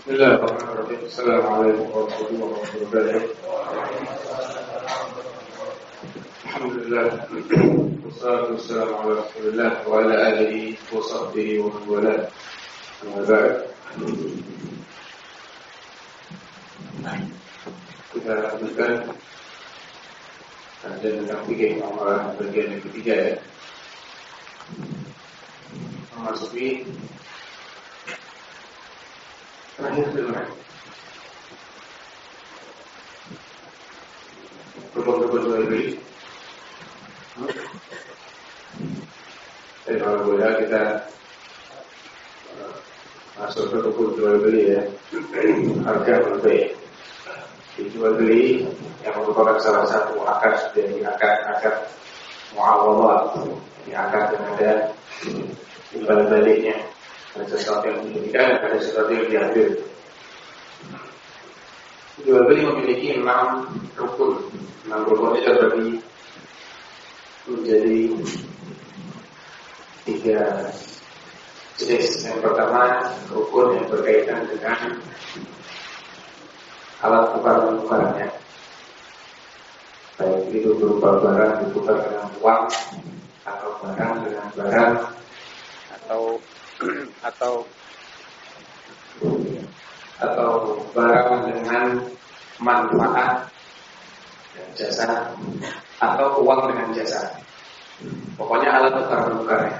Bismillahirrahmanirrahim. Assalamualaikum warahmatullahi wabarakatuh. Alhamdulillah. Wassalatu wassalamu ala Rasulillah wa ala alihi wa sahbihi wa man wala. Amma ba'd. Kita lanjutkan kajian tentang fikih amalan bagian yang ketiga ya. Memasuki terakhir benar. Rukun-rukun jual beli. Kalau boleh kita masuk ke rukun jual beli ya. Harga berbeda. Jual beli yang merupakan salah satu akad dari akad muawalah. Ini akad yang ada timbal baliknya. Ada sesuatu yang diberikan, ada sesuatu yang diambil. Jual beli memiliki 6 rukun. 6 rukun itu terbagi menjadi 3 jenis. Yang pertama, rukun yang berkaitan dengan alat tukar-tukarannya. Baik itu berupa barang ditukar dengan uang, atau barang dengan barang, atau barang dengan manfaat dan jasa, atau uang dengan jasa. Pokoknya alat tukar-tukarnya.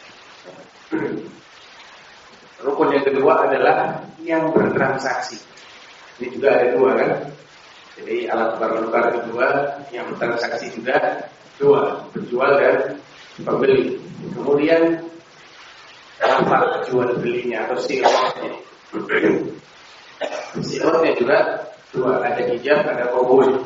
Rukun yang kedua adalah yang bertransaksi. Ini juga ada 2 kan? Jadi alat tukar-tukar kedua yang bertransaksi juga 2, berjual dan pembeli. Kemudian apa jual belinya atau silotnya? Silotnya juga 2, ada ijab, ada qabul.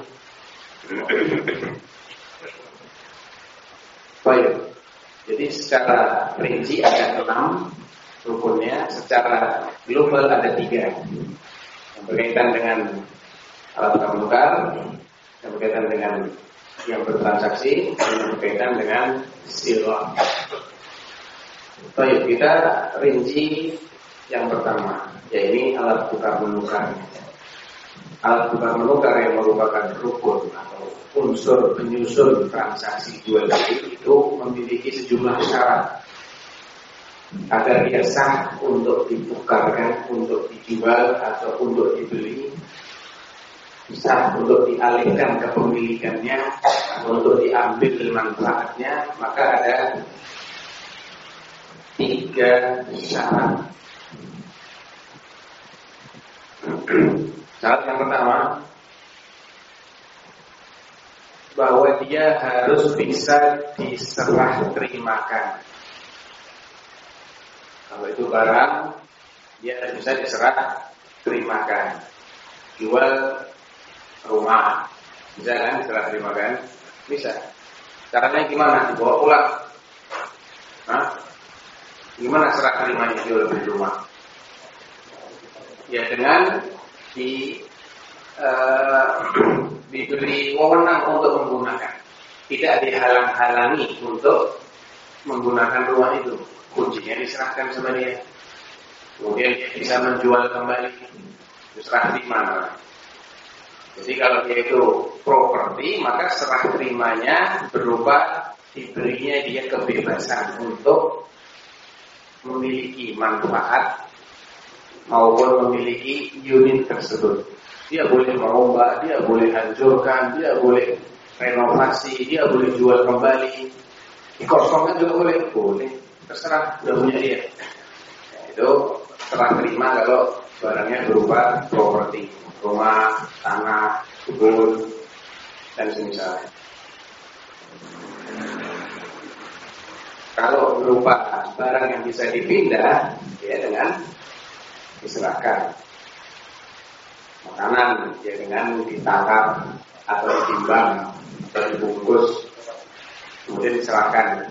Baik. Jadi secara rinci ada 6 rukunnya, secara global ada 3. Yang berkaitan dengan alat tukar, yang berkaitan dengan yang bertransaksi, dan yang berkaitan dengan silot. Baik, kita rinci yang pertama, yaitu alat tukar menukar. Alat tukar menukar yang merupakan rukun atau unsur penyusun transaksi jual beli itu memiliki sejumlah syarat agar dia sah untuk ditukarkan, untuk dijual atau untuk dibeli, sah untuk dialihkan kepemilikannya, untuk diambil manfaatnya. Maka ada 3 syarat. Syarat yang pertama, bahwa dia harus bisa diserah terimakan. Kalau itu barang, dia harus bisa diserah terimakan. Jual rumah, bisa kan diserah terimakan? Bisa. Caranya gimana? Dibawa pulang. Hah? Gimana serah terimanya jual beli rumah? Ya dengan diberi wewenang untuk menggunakan, tidak dihalang-halangi untuk menggunakan rumah itu. Kuncinya diserahkan sama dia. Kemudian dia bisa menjual kembali, serah terima. Jadi kalau dia itu properti, maka serah terimanya berupa diberinya dia kebebasan untuk memiliki manfaat maupun memiliki unit tersebut. Dia boleh merombak, dia boleh hancurkan, dia boleh renovasi, dia boleh jual kembali, dikosongkan juga boleh. Boleh, terserah, udah punya dia. Itu serah terima kalau barangnya berupa properti, rumah, tanah, kebun, dan semisalnya. Kalau berupa barang yang bisa dipindah, ya dengan diserahkan. Makanan, ya dengan ditangkap atau ditimbang atau dibungkus, kemudian diserahkan.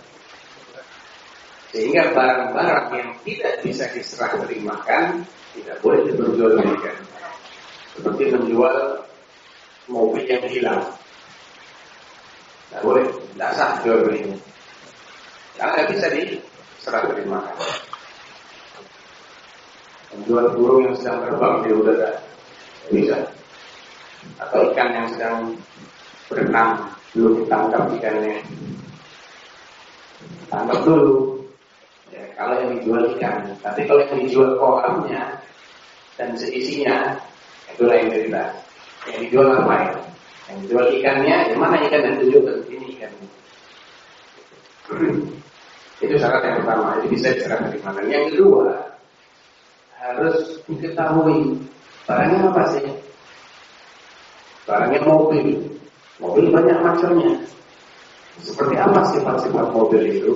Sehingga barang-barang yang tidak bisa diserah terimakan tidak boleh diperjualbelikan. Seperti menjual mobil yang hilang, tidak boleh, tidak sah jual belinya. Karena tidak bisa diserah terimakan. menjual burung yang sedang terbang di udara, bisa. Atau ikan yang sedang berenang, belum ditangkap ikannya, tangkap dulu. Ya, kalau yang dijual ikan, tapi kalau yang dijual kolamnya dan seisinya, itu lain cerita. Yang dijual apa ya? Yang dijual ikannya, di mana ikan yang tunjukkan ini ikan. Itu syarat yang pertama, jadi bisa diserahkan di mana. Yang kedua, harus diketahui barangnya apa sih? Barangnya mobil. Mobil banyak macamnya. Seperti apa sifat-sifat mobil itu?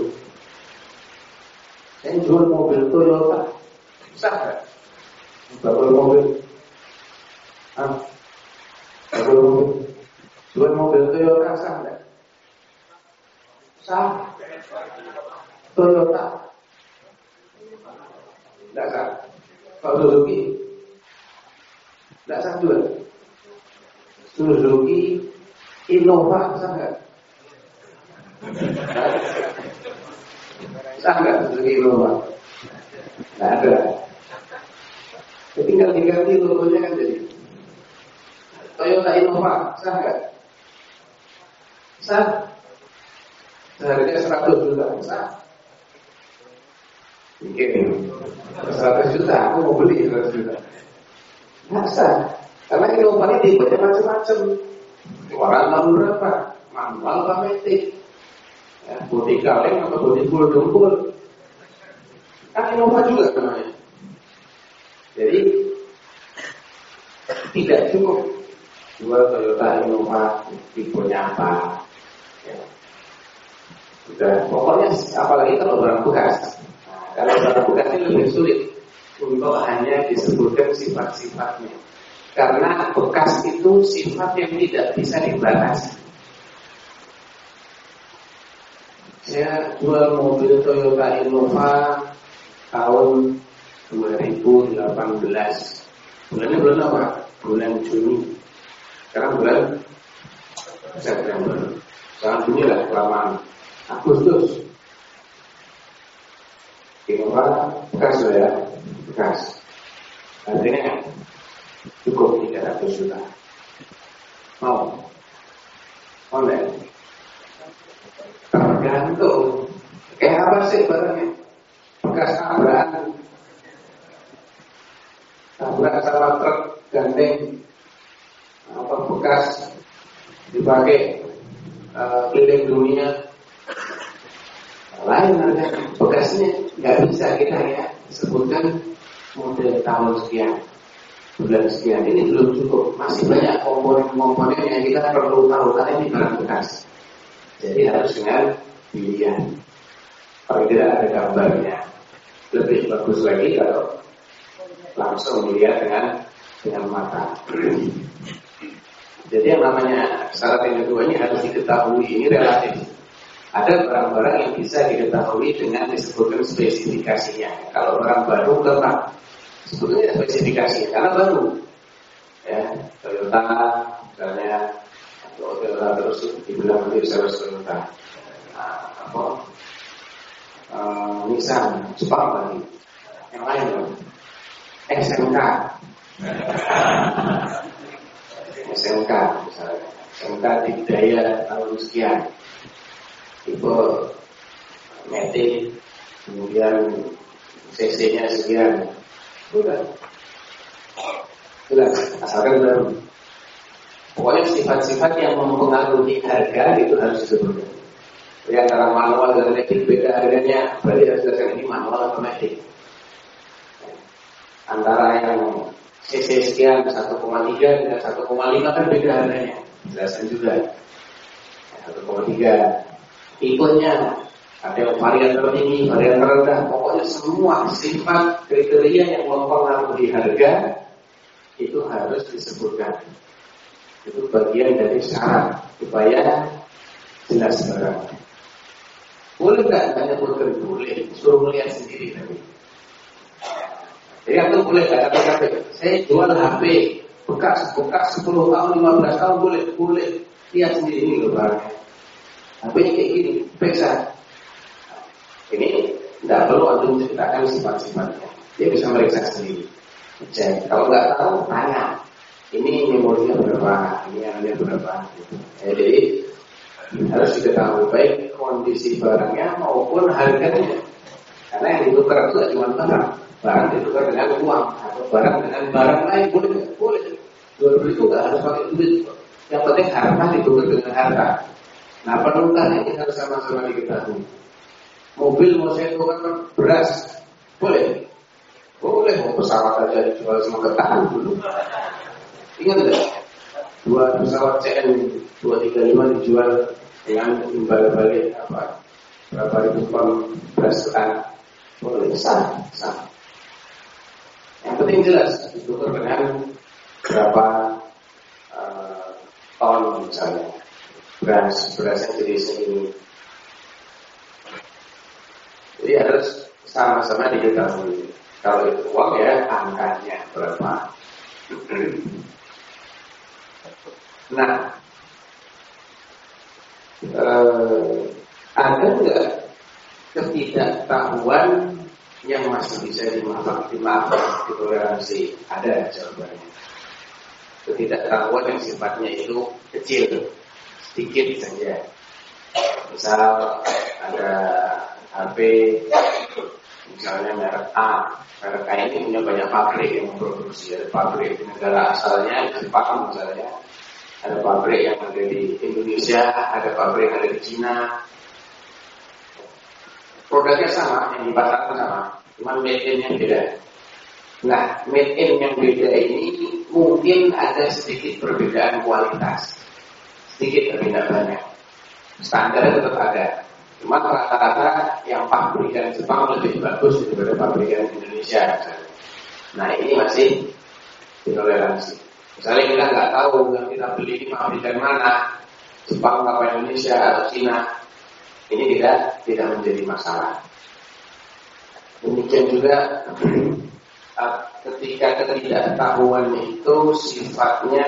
Saya jual mobil Toyota, bisa nggak? Jual mobil, jual mobil Toyota sah nggak? Sah. Toyota, nggak sah. Kalau Suzuki, nggak sah jual. Suzuki Innova sah nggak? Sah nggak Suzuki Innova? Nggak ada. Tinggal diganti logonya kan jadi Toyota Innova sah nggak? Sah. Seharga 100 juta sah. Mungkin 100 juta aku mau beli 100 juta. Nggak sah. Karena Innova ini tipenya macam-macam. Warna tahun berapa? Manual apa matic? Ya, bodi kaleng atau bodi dengkul. Kan Innova juga namanya. Jadi tidak cukup jual Toyota Innova tipenya apa. Ya. Sudah, pokoknya apalagi kalau barang bekas. Nah, kalau barang bekas ini lebih sulit untuk hanya disebutkan sifat-sifatnya. Karena bekas itu sifat yang tidak bisa dibatasi. Saya jual mobil Toyota Innova tahun 2018. Bulannya bulan apa? Bulan Juni. Sekarang bulan September. Sekarang Juni lah kelamaan. Agustus. Innova bekas ya, bekas. Artinya cukup 300 juta. Mau? Oleh? Tergantung. Kayak apa sih barangnya? Bekas tabrakan. Tabrak sama truk gandeng. Apa bekas dipakai keliling dunia. Lain harga bekasnya nggak bisa kita ya sebutkan model tahun sekian, bulan sekian. Ini belum cukup, masih banyak komponen-komponen yang kita perlu tahu karena ini barang bekas. Jadi harus dengan pilihan. Kalau tidak ada gambarnya, lebih bagus lagi kalau langsung melihat dengan mata. Jadi yang namanya syarat yang kedua ini harus diketahui, ini relatif. Ada barang-barang yang bisa diketahui dengan disebutkan spesifikasinya. Kalau barang baru lengkap, sebetulnya spesifikasinya karena baru. Ya, Toyota misalnya, atau Toyota terus dibilang nanti bisa Toyota. Nissan, Jepang lagi, yang lain loh. SMK misalnya, SMK Dikdaya tahun sekian. Tipe Matic, kemudian CC-nya sekian, sudah, asalkan baru. Pokoknya sifat-sifat yang mempengaruhi harga itu harus disebutkan. Jadi antara manual dan Matic beda harganya, berarti harus disebutkan ini manual atau Matic. Antara yang CC sekian 1,3 dan 1,5 kan beda harganya, jelaskan juga. 1,3 tipenya, ada yang varian tertinggi, varian terendah, pokoknya semua sifat kriteria yang mempengaruhi harga itu harus disebutkan. Itu bagian dari syarat supaya jelas barang. Boleh nggak menyebutkan? Boleh, suruh melihat sendiri tadi. Jadi aku boleh kata-kata, saya jual HP bekas 10 tahun, 15 tahun boleh lihat sendiri ini loh barangnya. HP-nya kayak gini, periksa. Ini tidak perlu untuk menceritakan sifat-sifatnya. Dia bisa meriksa sendiri. Cek. Kalau nggak tahu, tanya. Ini memorinya berapa, ini RAM-nya berapa. Gitu. Jadi harus diketahui baik kondisi barangnya maupun harganya. Karena yang ditukar itu cuma barang. Barang ditukar dengan uang atau barang dengan barang lain boleh nggak? Boleh. Jual beli itu nggak harus pakai duit. Yang penting harta ditukar dengan harta. Nah penukarannya ini harus sama-sama diketahui. Mobil mau saya tukar beras, boleh? Boleh. Mau pesawat aja dijual sama ketahan dulu. Ingat tidak? 2 pesawat CN 235 dijual dengan imbal balik berapa ribu ton beras ketan. Boleh, sah. Yang penting jelas ditukar dengan berapa ton misalnya beras yang jenisnya ini. Jadi harus sama-sama diketahui. Kalau itu uang ya angkanya berapa. Nah, ada nggak ketidaktahuan yang masih bisa dimaafkan, ditoleransi? Ada jawabannya. Ketidaktahuan yang sifatnya itu kecil, sedikit saja. Misal ada HP, misalnya merek A. Merek A ini punya banyak pabrik yang memproduksi. Ada pabrik di negara asalnya, di Jepang misalnya. Ada pabrik yang ada di Indonesia, ada pabrik yang ada di Cina. Produknya sama, yang dipasarkan sama, cuma made in yang beda. Nah, made in yang beda ini mungkin ada sedikit perbedaan kualitas, sedikit tapi tidak banyak. Standarnya tetap ada, cuma rata-rata yang pabrikan Jepang lebih bagus daripada pabrikan Indonesia. Nah, ini masih ditoleransi. Misalnya kita nggak tahu yang kita beli di pabrikan mana, Jepang atau Indonesia atau Cina, ini tidak menjadi masalah. Demikian juga ketika ketidaktahuan itu sifatnya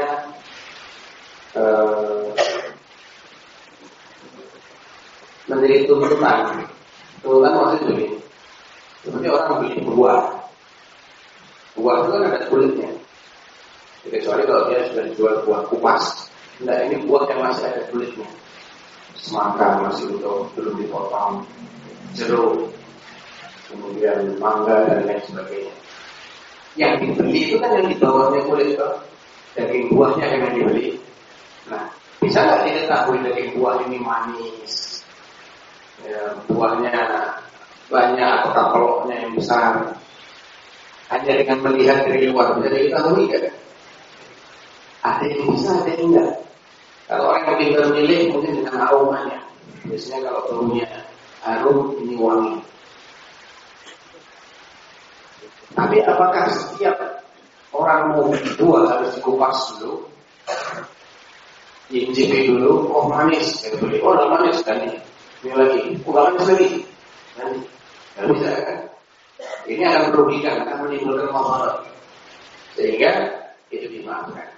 menjadi tuntutan. Tuntutan maksudnya begini, seperti orang beli buah itu kan ada kulitnya. Kecuali kalau dia sudah jual buah kupas. Nah ini buah yang masih ada kulitnya, semangka masih utuh, belum dipotong, jeruk, kemudian mangga dan lain sebagainya. Yang dibeli itu kan yang di bawahnya kulit itu, daging buahnya yang dibeli. Nah bisa nggak diketahui daging buah ini manis, ya, buahnya banyak atau peloknya yang besar, hanya dengan melihat dari luar bisa diketahui kan? Ada yang bisa, ada yang enggak. Kalau orang yang pintar milih mungkin dengan aromanya. Biasanya kalau baunya harum, ini wangi. Tapi apakah setiap orang mau beli buah harus dikupas dulu, diincipi dulu? Oh manis, saya beli. Oh nggak manis kan ini lagi. Oh nggak manis lagi. Nanti nggak bisa kan? Ini akan merugikan, akan menimbulkan masalah. Sehingga itu dimaafkan.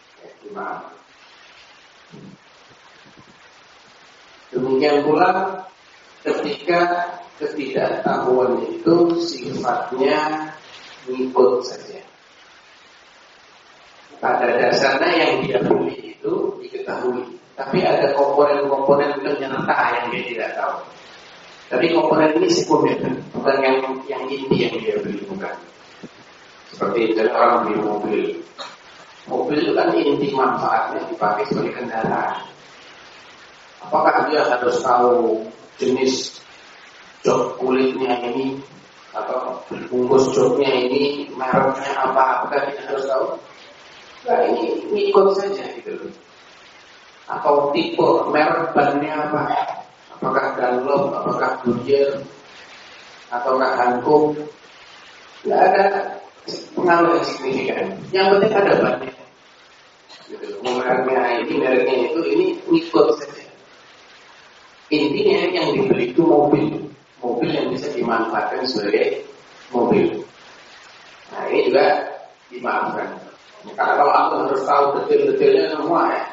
Demikian pula ketika ketidaktahuan itu sifatnya ngikut saja. Pada dasarnya yang dia beli itu diketahui, tapi ada komponen-komponen penyerta yang dia tidak tahu. Tapi komponen ini sekunder, bukan yang inti yang dia beli, bukan. Seperti misalnya orang beli mobil. Mobil itu kan inti manfaatnya dipakai sebagai kendaraan. Apakah dia harus tahu jenis jok kulitnya ini atau bungkus joknya ini mereknya apa? Apakah dia harus tahu? Nah ini ngikut saja gitu. Atau tipe merek bannya apa? Apakah Dunlop, apakah Goodyear, ataukah Hankook? Tidak ada pengaruh yang signifikan. Yang penting ada bannya. Gitu. Mereknya itu ini ngikut saja. Intinya yang dibeli itu mobil yang bisa dimanfaatkan sebagai mobil. Nah ini juga dimaafkan. Karena kalau aku harus tahu detail-detailnya semua ya,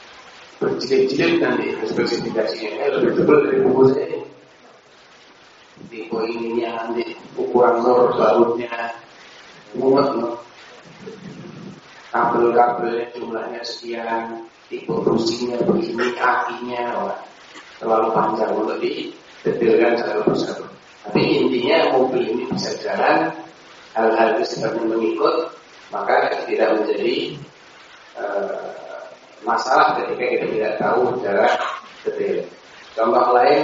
berjilid-jilid nanti spesifikasinya lebih tebal dari buku saya. tipe ininya, nanti ukuran nur bautnya, mumet loh. Kabel-kabelnya jumlahnya sekian, tipe businya begini, akinya, wah, terlalu panjang untuk didetailkan satu persatu. Tapi intinya mobil ini bisa jalan, hal-hal itu seperti mengikut, maka tidak menjadi masalah ketika kita tidak tahu secara detail. Contoh lain,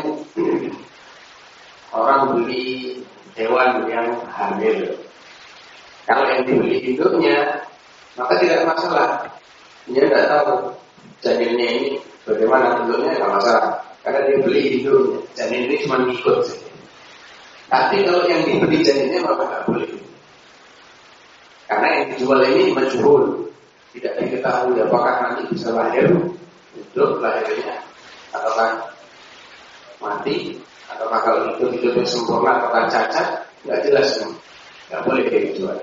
orang beli hewan yang hamil. Kalau yang dibeli induknya, maka tidak masalah. Dia tidak tahu janinnya ini bagaimana bentuknya, tidak masalah. Karena dia beli induknya, janin ini cuma ngikut saja. Tapi kalau yang dibeli janinnya maka tidak boleh. Karena yang dijual ini majhul, tidak diketahui apakah nanti bisa lahir, hidup lahirnya, ataukah mati, ataukah kalau hidupnya sempurna ataukah cacat, nggak jelas, nggak boleh dijual.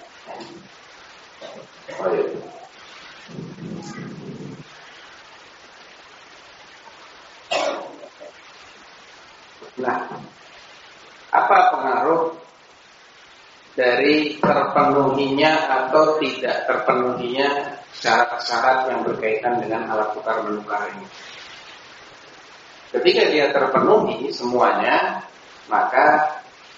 Oh, iya. Nah, apa pengaruh dari terpenuhinya atau tidak terpenuhinya syarat-syarat yang berkaitan dengan alat tukar menukar ini? Ketika dia terpenuhi semuanya, maka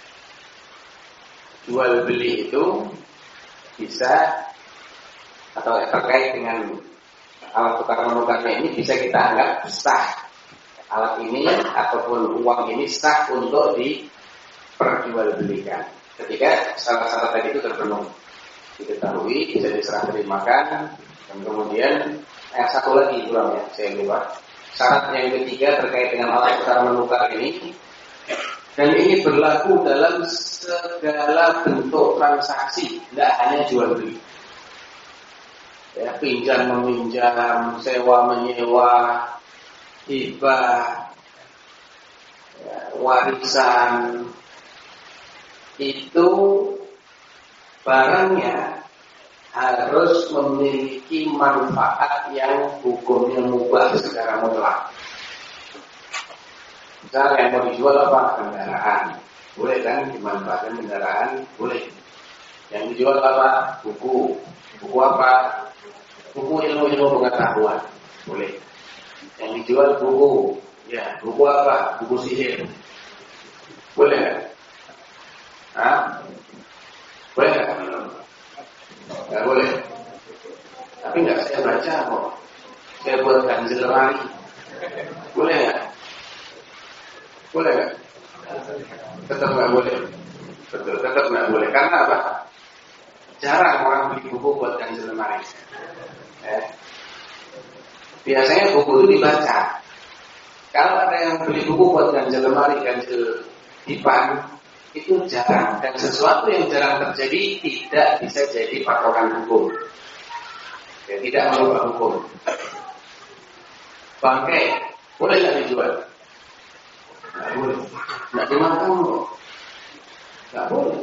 jual beli itu bisa, atau terkait dengan alat tukar menukarnya ini bisa kita anggap sah. Alat ini ataupun uang ini sah untuk diperjualbelikan ketika syarat-syarat tadi itu terpenuhi, diketahui, bisa diserah terimakan. Dan kemudian satu lagi kurang ya, saya lupa. Syarat yang ketiga terkait dengan alat tukar menukar ini, dan ini berlaku dalam segala bentuk transaksi, tidak hanya jual beli. Ya, pinjam meminjam, sewa menyewa, hibah, ya, warisan, itu barangnya harus memiliki manfaat yang hukumnya mubah secara mutlak. Misalnya yang mau dijual apa? Kendaraan, boleh kan dimanfaatkan kendaraan? Boleh. Yang dijual apa? Buku. Buku apa? Buku ilmu-ilmu pengetahuan, boleh. Yang dijual buku, ya buku apa? Buku sihir, boleh nggak? Hah? Boleh nggak? Nggak boleh. Tapi nggak saya baca kok. Saya buat ganjil lemari, boleh nggak? Boleh nggak? Tetap nggak boleh. Betul, tetap nggak boleh. Karena apa? Jarang orang beli buku buat ganjil lemari. Biasanya buku itu dibaca. Kalau ada yang beli buku buat ganjil lemari, ganjil dipan, itu jarang. Dan sesuatu yang jarang terjadi tidak bisa jadi patokan hukum. Ya, tidak merubah hukum. Bangkai boleh nggak dijual? Nggak boleh. Nggak dimakan kok. Nggak boleh.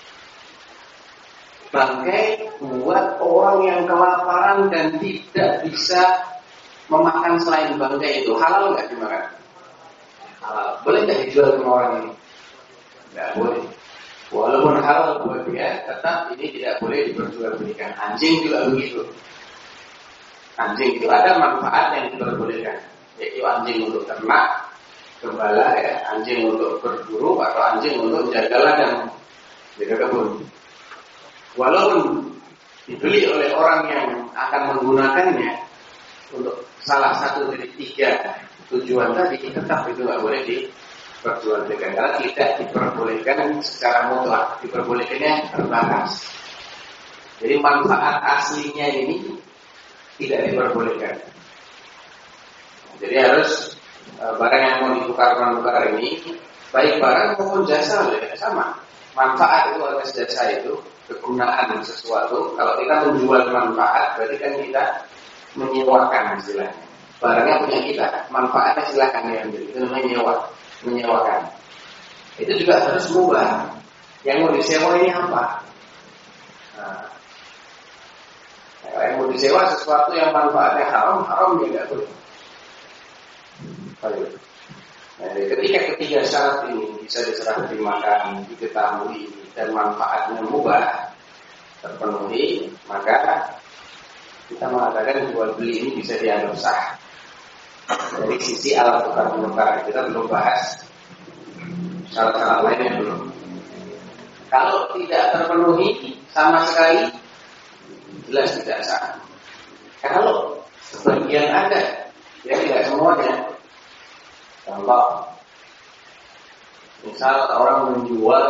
Bangkai buat orang yang kelaparan dan tidak bisa memakan selain bangkai itu, halal nggak dimakan? Halal. Boleh nggak dijual ke orang ini? Nggak boleh. Walaupun halal buat dia, tetap ini tidak boleh diperjualbelikan. Anjing juga begitu. Anjing itu ada manfaat yang diperbolehkan, yaitu anjing untuk ternak, gembala, ya, anjing untuk berburu, atau anjing untuk jaga ladang, jaga kebun. Walaupun dibeli oleh orang yang akan menggunakannya untuk salah satu dari tiga tujuan tadi, tetap itu nggak boleh diperjualbelikan karena tidak diperbolehkan secara mutlak, diperbolehkannya terbatas. Jadi manfaat aslinya ini tidak diperbolehkan. Jadi harus barang yang mau ditukar-menukar ini, baik barang maupun jasa, sama. Manfaat itu atas jasa itu, kegunaan sesuatu. Kalau kita menjual manfaat, berarti kan kita menyewakan istilahnya. Barangnya punya kita, manfaatnya silakan diambil. Itu namanya nyewa, menyewakan. Itu juga harus mubah. Yang mau disewa ini apa? Nah, yang mau disewa sesuatu yang manfaatnya haram, haram ya nggak boleh. Baik. Nah, ketika ketiga syarat ini bisa diserah terimakan, diketahui dan manfaatnya mubah terpenuhi, maka kita mengatakan jual beli ini bisa dianggap sah. Dari sisi alat tukar menukar kita belum bahas syarat-syarat lainnya belum. Kalau tidak terpenuhi sama sekali, jelas tidak sah. Kalau sebagian ada, ya tidak semuanya. Contoh, misal orang menjual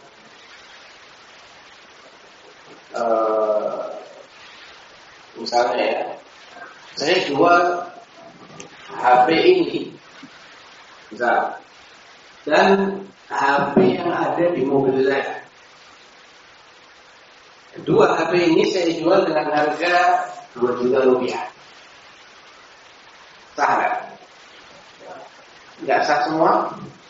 misalnya ya, saya jual HP ini, misal, dan HP yang ada di mobil saya. Dua HP ini saya jual dengan harga 2 juta rupiah. Sah nggak? Nggak sah semua?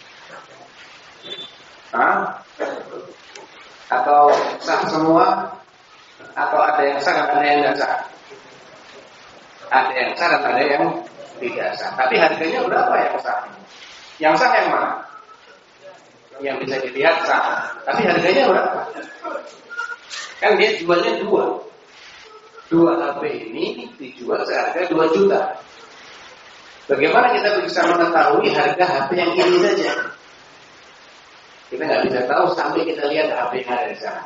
Hah? Atau sah semua? Atau ada yang sah dan ada yang nggak sah? Ada yang sah dan ada yang tidak sah. Tapi harganya berapa yang sah? Yang sah yang mana? Yang bisa dilihat sah. Tapi harganya berapa? Kan dia jualnya dua HP ini dijual seharga 2 juta. Bagaimana kita bisa mengetahui harga HP yang ini saja? Kita nggak bisa tahu sampai kita lihat HP yang ada di sana.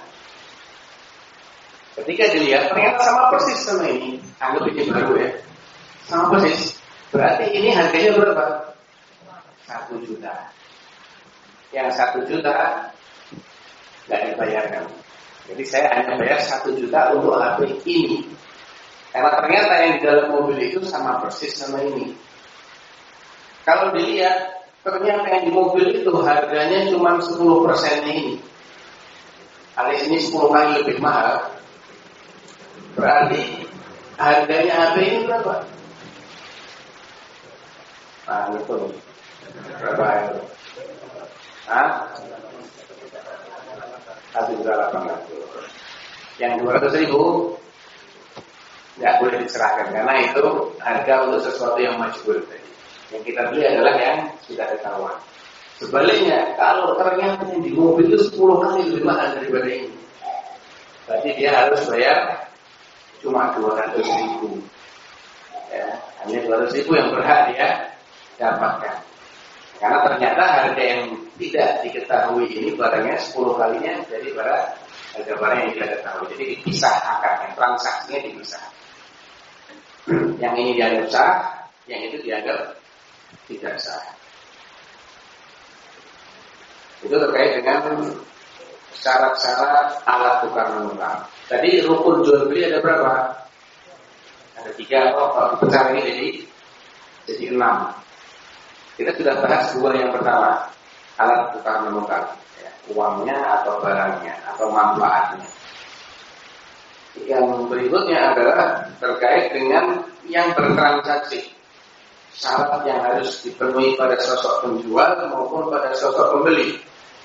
Ketika dilihat ternyata sama persis sama ini, anggap ini baru ya, sama persis. Berarti ini harganya berapa? 1 juta. Yang 1 juta nggak dibayarkan. Jadi saya hanya bayar 1 juta untuk HP ini. Karena ternyata yang di dalam mobil itu sama persis sama ini. Kalau dilihat, ternyata yang di mobil itu harganya cuma 10% ini. Alias ini 10 kali lebih mahal. Berarti harganya HP ini berapa? Nah itu berapa itu? Hah? 1.800.000. Yang 200.000 nggak boleh diserahkan karena itu harga untuk sesuatu yang majbur. Yang kita beli adalah yang sudah ketahuan. Sebaliknya, kalau ternyata yang di mobil itu 10 kali lebih mahal daripada ini, berarti dia harus bayar cuma 200.000. Ya, hanya 200.000 yang berhak dia dapatkan. Karena ternyata harga yang tidak diketahui ini barangnya 10 kalinya daripada harga barang yang tidak ketahui. Jadi dipisah akarnya, transaksinya dipisah. Yang ini dianggap sah, yang itu dianggap tidak sah. Itu terkait dengan syarat-syarat alat tukar menukar. Tadi rukun jual beli ada berapa? Ada 3. Kalau dipecah ini jadi 6. Kita sudah bahas 2 yang pertama, alat tukar menukar, ya, uangnya atau barangnya atau manfaatnya. Yang berikutnya adalah terkait dengan yang bertransaksi. Syarat yang harus dipenuhi pada sosok penjual maupun pada sosok pembeli.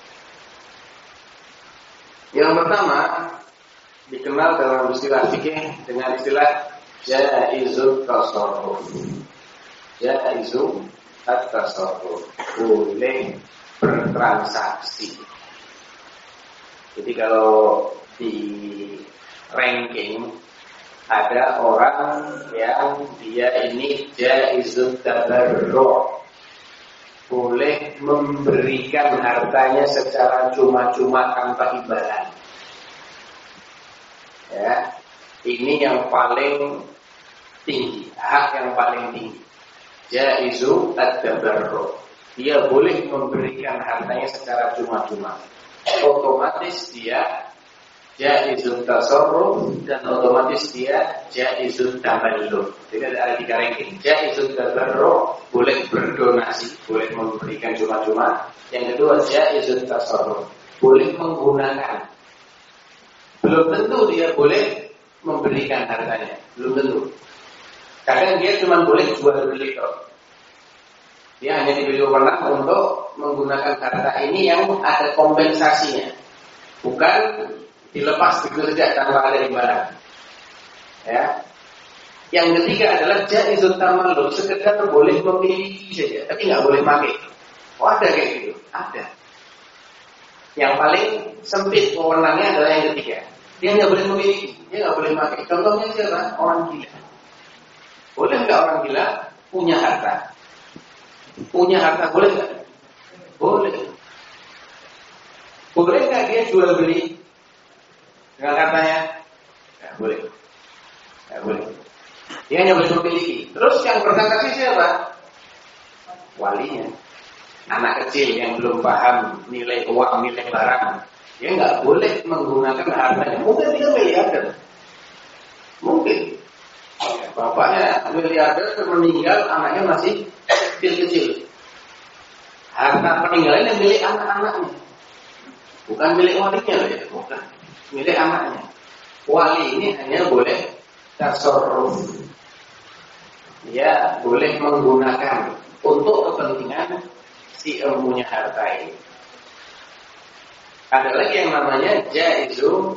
Yang pertama dikenal dalam istilah fikih dengan istilah jaizut tasarruf. Jaizut tasarruf, boleh bertransaksi. Jadi kalau di ranking ada orang yang dia ini jaizut tabarru', boleh memberikan hartanya secara cuma-cuma tanpa imbalan. Ya, ini yang paling tinggi, hak yang paling tinggi. Jaizut tabarru', dia boleh memberikan hartanya secara cuma-cuma. Otomatis dia jaizut tasarruf dan otomatis dia jaizut tamalluk. Jadi ada 3 ranking. Jaizut tabarru' boleh berdonasi, boleh memberikan cuma-cuma. Yang kedua jaizut tasarruf, boleh menggunakan. Belum tentu dia boleh memberikan hartanya, belum tentu. Kadang dia cuma boleh jual beli kok. Dia hanya diberi wewenang untuk menggunakan harta ini yang ada kompensasinya, bukan dilepas begitu saja tanpa ada imbalan. Ya. Yang ketiga adalah jaizut tamalluk, sekedar boleh memiliki saja, tapi nggak boleh pakai. Oh ada kayak gitu? Ada. Yang paling sempit wewenangnya adalah yang ketiga. Dia nggak boleh memiliki, dia nggak boleh pakai. Contohnya siapa? Orang gila. Boleh nggak orang gila punya harta? Punya harta boleh nggak? Boleh. Boleh nggak dia jual beli dengan hartanya? Nggak boleh. Nggak boleh. Dia hanya boleh memiliki. Terus yang bertransaksi siapa? Walinya. Anak kecil yang belum paham nilai uang, nilai barang, dia nggak boleh menggunakan hartanya. Mungkin dia miliarder, mungkin bapaknya miliarder meninggal, anaknya masih kecil-kecil. Harta peninggalan yang milik anak-anaknya, bukan milik walinya loh ya, bukan milik anaknya. Wali ini hanya boleh tasarruf, dia boleh menggunakan untuk kepentingan si empunya harta ini. Ada lagi yang namanya jaizu.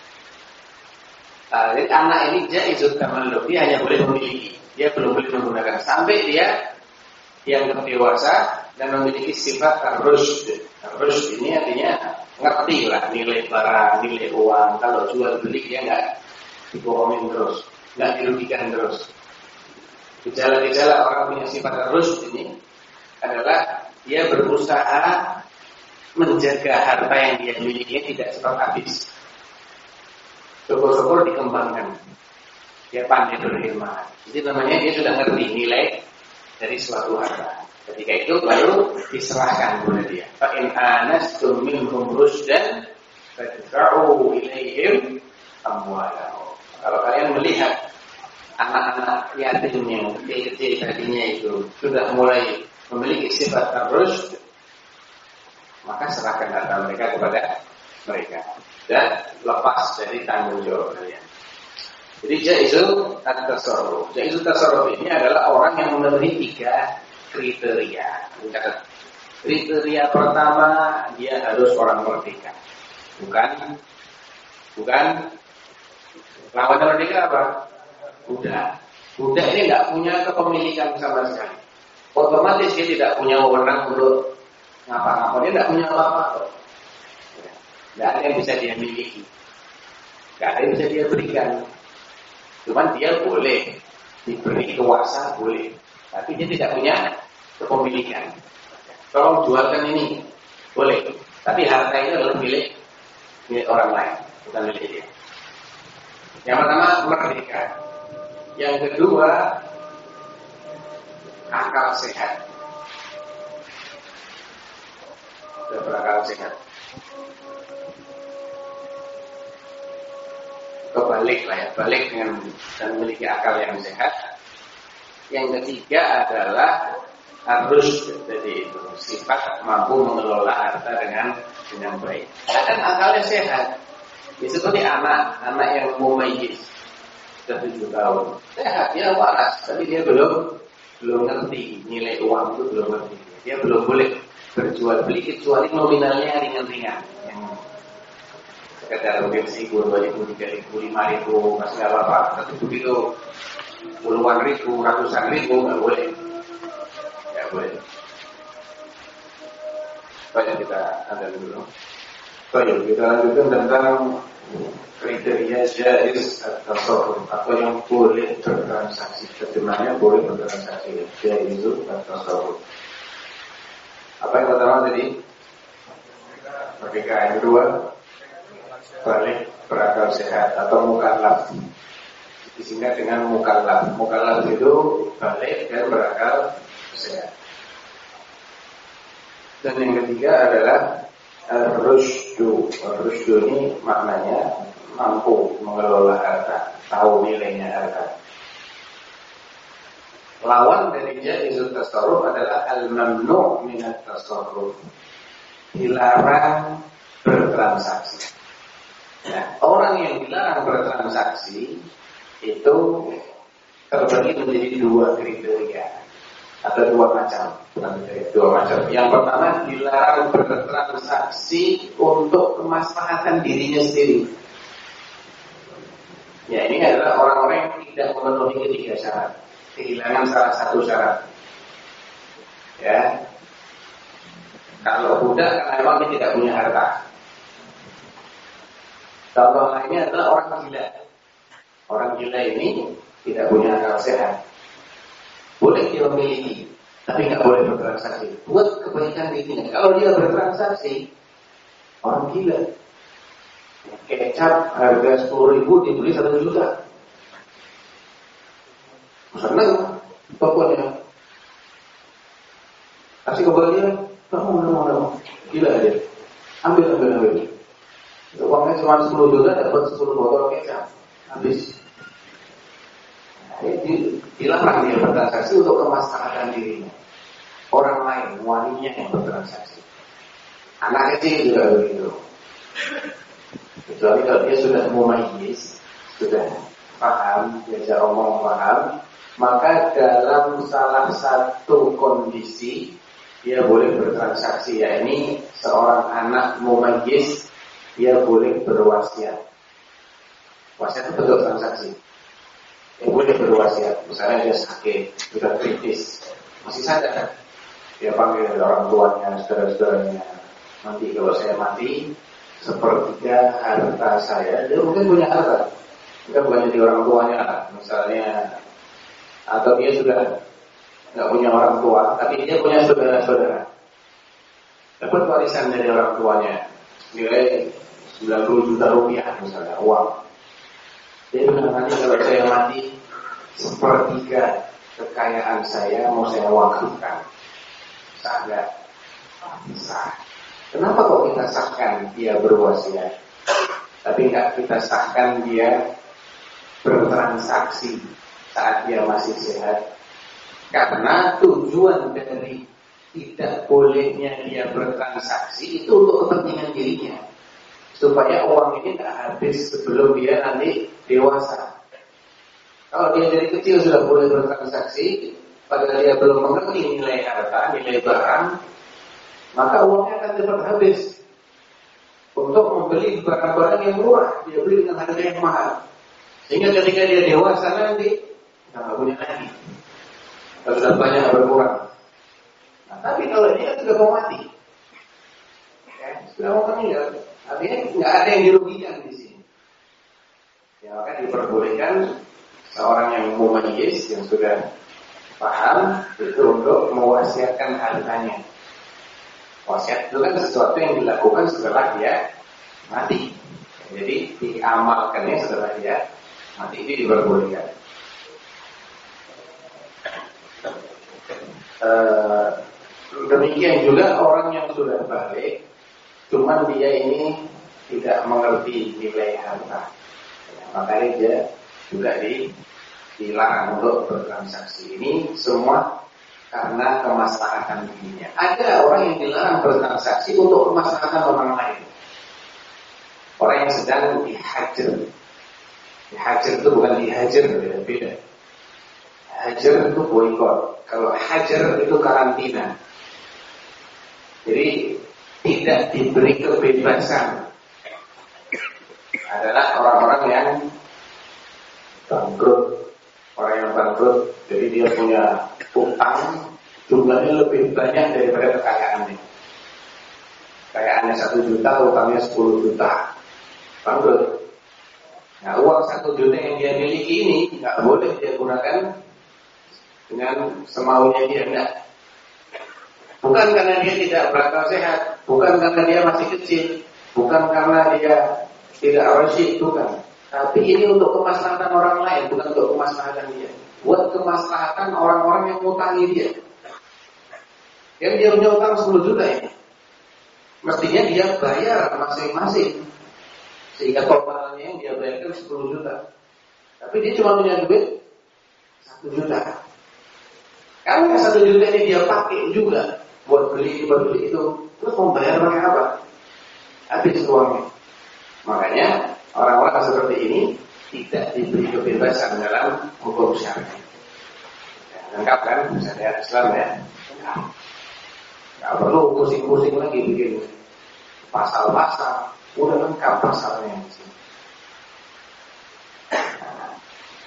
Jadi anak ini jaizu tamalluk, dia hanya boleh memiliki, dia belum boleh menggunakan sampai dia yang dewasa dan memiliki sifat ar-rusyd. Ar-rusyd ini artinya ngerti lah nilai barang, nilai uang. Kalau jual beli dia nggak dibohongin terus, nggak dirugikan terus. Gejala-gejala orang punya sifat ar-rusyd ini adalah dia berusaha menjaga harta yang dia miliki tidak cepat habis. Syukur-syukur dikembangkan. Dia pandai berkhidmat. Jadi namanya dia sudah ngerti nilai dari suatu harta. Ketika itu baru diserahkan kepada dia. Fa in anastum minhum rusydan fadfa'u ilaihim amwalahum. Kalau kalian melihat anak-anak yatim yang kecil-kecil tadinya itu sudah mulai memiliki sifat ar-rusyd, maka serahkan harta mereka kepada mereka dan lepas dari tanggung jawab kalian. Jadi jaizu at-tasarruf. Jaizu at-tasarruf ini adalah orang yang memenuhi 3 kriteria. Kriteria pertama, dia harus orang merdeka. Bukan lawan merdeka apa? Budak ini tidak punya kepemilikan sama sekali. Otomatis dia tidak punya wewenang untuk ngapa-ngapa. Dia tidak punya apa-apa. Tidak ada yang bisa dia miliki, tidak ada yang bisa dia berikan. Cuman dia boleh diberi kuasa, boleh, tapi dia tidak punya kepemilikan. Tolong jualkan ini, boleh, tapi harta ini adalah milik orang lain, bukan milik dia. Yang pertama merdeka. Yang kedua akal sehat. Sudah berakal sehat. Kebalik lah ya, balik dengan dan memiliki akal yang sehat. Yang ketiga adalah harus jadi itu sifat mampu mengelola harta dengan baik. Dan akalnya sehat. Ya, seperti anak yang mumayyiz sudah 7 tahun, sehat, dia waras, tapi dia belum ngerti nilai uang itu, belum ngerti. Dia belum boleh berjual beli kecuali nominalnya ringan-ringan, yang sekedar mungkin 1.000, 2.000, 3.000, 5.000 masih nggak apa-apa. Tapi begitu puluhan ribu, ratusan ribu nggak boleh, nggak boleh. Banyak kita ada dulu. Baik, kita lanjutkan tentang kriteria jaiz at-tasarruf atau yang boleh bertransaksi. Terjemahnya boleh bertransaksi, jaiz at-tasarruf. Apa yang pertama tadi? Merdeka. Yang kedua, balik berakal sehat atau mukallaf. Disingkat dengan mukallaf. Mukallaf itu balik dan berakal sehat. Dan yang ketiga adalah ar-rusydu. Ar-rusydu ini maknanya mampu mengelola harta, tahu nilainya harta. Lawan dari jaizut tasarruf adalah al-mamnu' minat tasarruf. Dilarang bertransaksi. Nah, orang yang dilarang bertransaksi itu terbagi menjadi 2 kriteria atau 2 macam. Dua macam. Yang pertama, dilarang bertransaksi untuk kemaslahatan dirinya sendiri. Ya, ini adalah orang-orang yang tidak memenuhi 3 syarat. Kehilangan salah satu syarat. Ya. Kalau budak karena memang dia tidak punya harta. Contoh lainnya adalah orang gila. Orang gila ini tidak punya akal sehat. Boleh dia memiliki, tapi nggak boleh bertransaksi. Buat kebaikan dirinya. Kalau dia bertransaksi, orang gila. Kecap harga 10.000 dibeli 1 juta. Senang tokonya. Kasih kembalian, mau. Gila aja. Ambil. Uangnya cuma 10 juta, dapat 10 botol kecap. Habis. Dilarang dia bertransaksi untuk kemaslahatan dirinya. Orang lain, walinya yang bertransaksi. Anak kecil juga begitu. Kecuali kalau dia sudah mumayyiz, sudah paham, diajak omong paham, maka dalam salah satu kondisi dia boleh bertransaksi, yakni seorang anak mumayyiz dia boleh berwasiat. Wasiat itu bentuk transaksi. Dia boleh berwasiat. Misalnya dia sakit, sudah kritis, masih sadar, dia panggil orang tuanya, saudara-saudaranya. Nanti kalau saya mati, 1/3 harta saya. Dia mungkin punya harta, bukan jadi orang tuanya misalnya, atau dia sudah nggak punya orang tua, tapi dia punya saudara-saudara. Dapat warisan dari orang tuanya nilai 90 juta rupiah misalnya, uang. Dia bilang, nanti kalau saya mati, 1/3 kekayaan saya mau saya wakafkan. Sah nggak? Sah. Kenapa kok kita sahkan dia berwasiat, tapi nggak kita sahkan dia bertransaksi saat dia masih sehat? Karena tujuan dari tidak bolehnya dia bertransaksi itu untuk kepentingan dirinya, supaya uang ini nggak habis sebelum dia nanti dewasa. Kalau dia dari kecil sudah boleh bertransaksi, padahal dia belum mengerti nilai harta, nilai barang, maka uangnya akan cepat habis untuk membeli barang-barang yang murah. Dia beli dengan harga yang mahal, sehingga ketika dia dewasa nanti nggak punya lagi, kalau sudah banyak berkurang. Nah, tapi kalau dia sudah mau mati, sudah mau meninggal, artinya nggak ada yang dirugikan di sini. Ya, maka diperbolehkan seorang yang mumayyiz, yang sudah paham, itu untuk mewasiatkan hartanya. Wasiat itu kan sesuatu yang dilakukan setelah dia mati. Jadi diamalkannya setelah dia mati, ini diperbolehkan. Demikian juga orang yang sudah balik, cuman dia ini tidak mengerti nilai harta, makanya dia juga dilarang untuk bertransaksi. Ini semua karena kemaslahatan dirinya. Ada orang yang dilarang bertransaksi untuk kemaslahatan orang lain. Orang yang sedang dihajar. Dihajar itu bukan dihajar, beda. Hajar itu boikot. Kalau hajar itu karantina. Jadi tidak diberi kebebasan adalah orang-orang yang bangkrut. Orang yang bangkrut, jadi dia punya utang jumlahnya lebih banyak daripada kekayaannya. Kekayaannya 1 juta, utangnya 10 juta, bangkrut. Nah, uang 1 juta yang dia miliki ini nggak boleh dia gunakan dengan semaunya dia, enggak. Bukan karena dia tidak berakal sehat, bukan karena dia masih kecil, bukan karena dia tidak rasyid, bukan. Tapi ini untuk kemaslahatan orang lain, bukan untuk kemaslahatan dia. Buat kemaslahatan orang-orang yang ngutangi dia. Yang dia punya utang 10 juta ini, mestinya dia bayar masing-masing, sehingga totalnya yang dia bayarkan 10 juta. Tapi dia cuma punya duit 1 juta. Karena 1 juta ini dia pakai juga buat beli itu, terus mau bayar pakai apa? Habis uangnya. Makanya orang-orang seperti ini tidak diberi kebebasan dalam hukum syar'i. Lengkap kan? Syariat Islam ya. Nggak perlu pusing-pusing lagi bikin pasal-pasal. Udah lengkap pasalnya. Jadi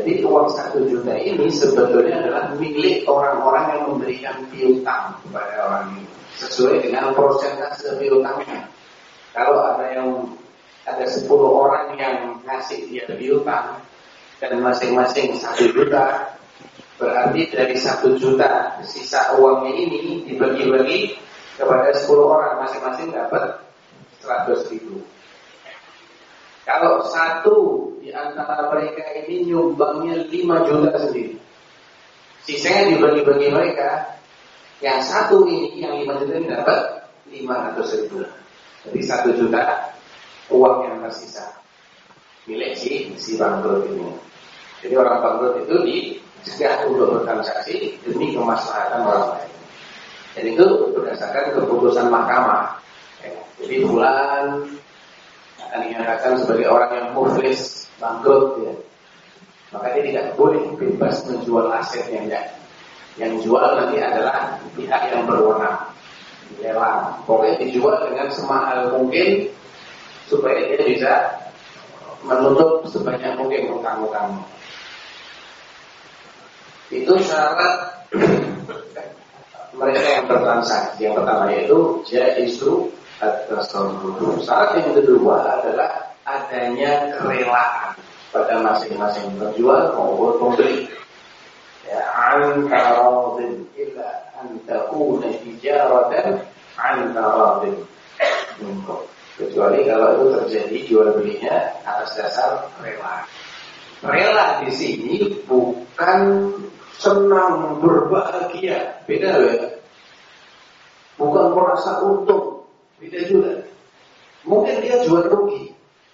Jadi uang 1 juta ini sebetulnya adalah milik orang-orang yang memberikan piutang kepada orang ini sesuai dengan persentase piutangnya. Kalau ada 10 orang yang ngasih dia piutang dan masing-masing 1 juta, berarti dari 1 juta sisa uangnya ini dibagi-bagi kepada 10 orang, masing-masing dapat 100.000. Kalau satu di antara mereka ini nyumbangnya 5 juta sendiri, sisanya dibagi-bagi mereka, yang satu ini, yang 5 juta ini dapat 500.000. Jadi 1 juta uang yang tersisa milik si bangkrut ini. Jadi orang bangkrut itu dicegah untuk bertransaksi demi kemaslahatan orang lain. Dan itu berdasarkan keputusan mahkamah. Jadi fulan akan dinyatakan sebagai orang yang muflis, bangkrut, ya. Maka dia tidak boleh bebas menjual asetnya, ya. Yang jual nanti adalah pihak yang berwenang, lelang. Pokoknya dijual dengan semahal mungkin supaya dia bisa menutup sebanyak mungkin utang-utangnya. Itu syarat mereka yang bertransaksi. Yang pertama yaitu jaizu at-tasarruf. Syarat yang kedua adalah adanya kerelaan pada masing-masing penjual maupun pembeli. Ya, antaradin illa an takuna tijaratan antaradin. Kecuali kalau itu terjadi jual belinya atas dasar rela. Rela di sini bukan senang berbahagia, beda ya. Bukan merasa untung, beda juga. Mungkin dia jual rugi.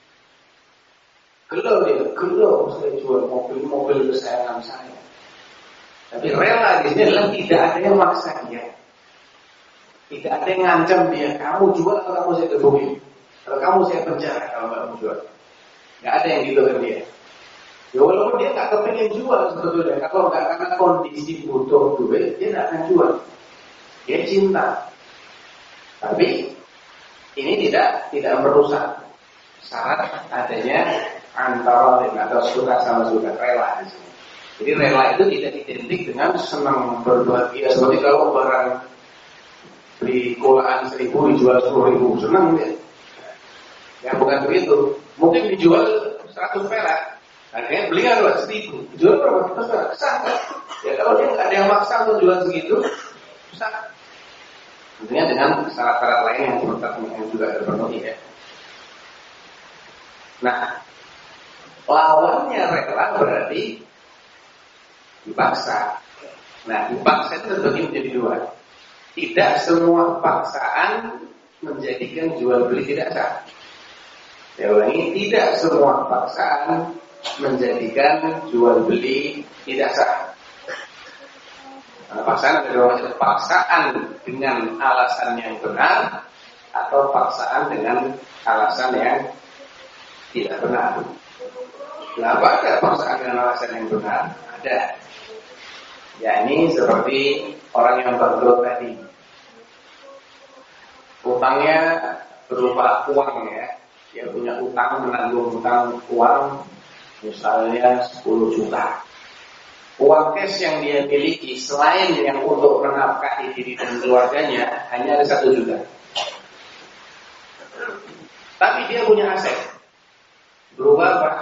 Gelo saya jual mobil kesayangan saya. Tapi rela di sini adalah tidak ada yang maksa dia. Tidak ada yang ngancam dia, kamu jual atau kamu saya gebukin. Kalau kamu saya penjara kalau nggak mau jual. Nggak ada yang gitu kan dia. Ya walaupun dia nggak kepengen jual sebetulnya, kalau nggak karena kondisi butuh duit, dia nggak akan jual. Dia cinta. Tapi ini tidak merusak syarat adanya antara atau suka sama suka, rela di sini. Jadi rela itu tidak identik dengan senang berbahagia. Seperti kalau barang beli kolaan 1.000 dijual 10.000, senang dia. Ya bukan begitu. Mungkin dijual 100 perak, harganya beli kan 1.000, dijual berapa? 100 perak, sah. Ya kalau dia nggak ada yang maksa untuk jual segitu, sah. Tentunya dengan syarat-syarat lain yang juga terpenuhi ya. Nah, lawannya rela berarti dipaksa. Nah, dipaksa itu terbagi menjadi dua. Tidak semua paksaan menjadikan jual beli tidak sah. Saya ulangi, tidak semua paksaan menjadikan jual beli tidak sah. Nah, paksaan ada dua macam. Paksaan dengan alasan yang benar atau paksaan dengan alasan yang tidak benar. Kenapa ada paksaan dengan alasan yang benar? Ada. Ya ini seperti orang yang bangkrut tadi. Utangnya berupa uang ya. Dia punya utang, menanggung utang uang misalnya 10 juta. Uang cash yang dia miliki selain yang untuk menafkahi diri dan keluarganya hanya ada 1 juta. Tapi dia punya aset berupa apa?